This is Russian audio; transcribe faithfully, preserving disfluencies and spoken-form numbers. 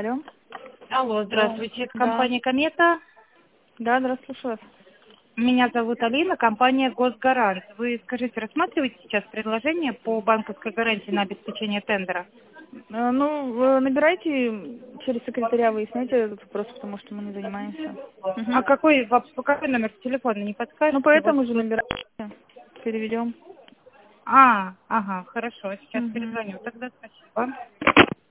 Алло. Алло, здравствуйте. Это Да. компания «Комета». Да, здравствуйте, слушаю вас. Меня зовут Алина, компания «Госгарант». Вы, скажите, рассматриваете сейчас предложение по банковской гарантии на обеспечение тендера? Э, Ну, вы набирайте через секретаря, выясняйте этот вопрос, потому что мы не занимаемся. А Мгм. какой, воп- какой номер телефона, не Ну, подскажете? Вот, поэтому же вот. набирайте, переведем. А, ага, хорошо, сейчас Угу. перезвоню. Тогда спасибо.